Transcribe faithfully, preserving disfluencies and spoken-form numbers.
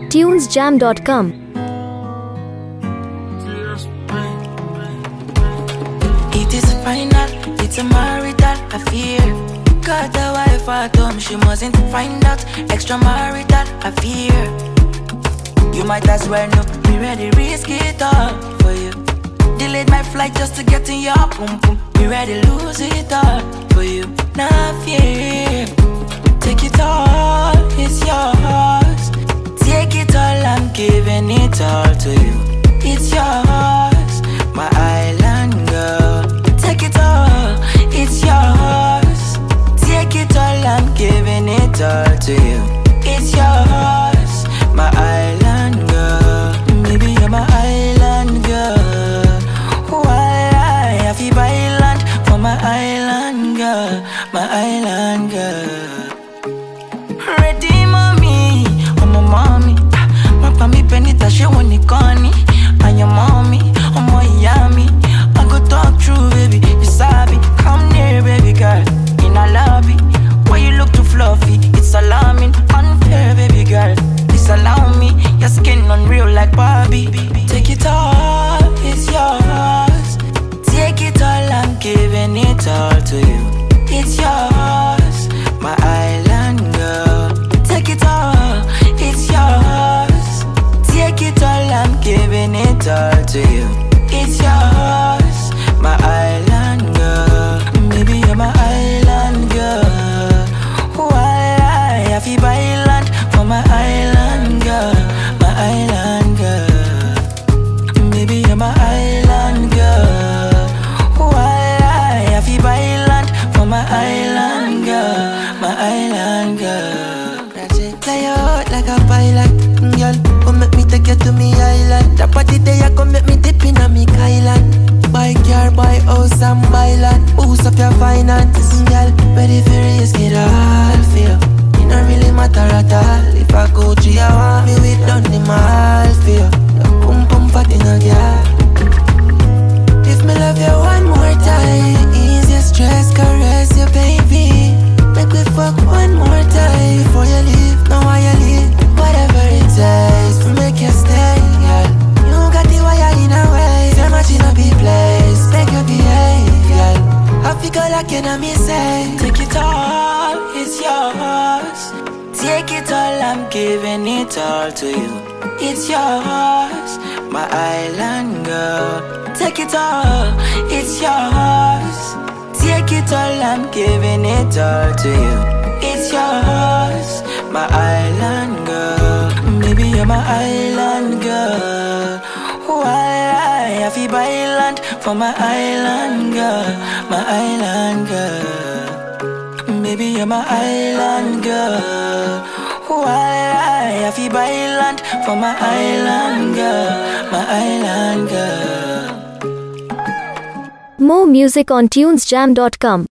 tunes jam dot com. It is a final, it's a marital affair. Got a wife at home, she mustn't find out. Extramarital affair. You might as well know, be ready, risk it all for you. Delayed my flight just to get in your pum pum. Be ready, lose it all for you. Nah fear, take it all, it's yours. Take it all, I'm giving it all to you. It's yours, my island girl. Take it all, it's yours. Take it all, I'm giving it all to you. It's yours, my island girl. Maybe you're my island girl. Why I have to buy land for my island girl, my island girl. Ready, mommy, I'm a mommy. My mommy penita, she want it corny. And your mommy, I'm my yummy. I go talk true, baby, you sabi. Come near, baby girl, in a lobby. Why you look too fluffy, it's alarming. Unfair, baby girl, please allow me. Your skin unreal like Barbie. Take it all, it's yours. Take it all, I'm giving it all to you. It's yours, my island girl. Take it all, it's yours. Take it all, I'm giving it all to you. It's yours, my island girl. Maybe you're my island girl. Why I have to buy land for my island girl, my island girl. Maybe you're my island girl. Why I have to buy land for my island girl, my island girl. That's it. Fly out like a pilot, girl. Come make me take you to me island. That party day I come make me dip in a me island. Buy car, buy house and buy land. Boost up your finances, girl. Ready for risk it all for you. It don't really matter at all. If I go to you, want me with done the mall for you. Your pum pum fat in a girl. If me love you one more time, ease your stress, caress you, baby. Make we fuck one more time before you leave. Know why you leave, whatever it takes to make you stay, girl. You got the wire in a way, so much in a big place. Make you behave, girl. I figure like you know me say, take it all, it's yours. Take it all, I'm giving it all to you. It's yours, my island girl. Take it all, it's yours. Take it all, I'm giving it all to you. It's yours, my island girl. Maybe you're my island girl. Why I have to buy land for my island girl, my island girl. Maybe you're my island girl. Why I have to buy land for my island girl, my island girl. More music on tunes jam dot com.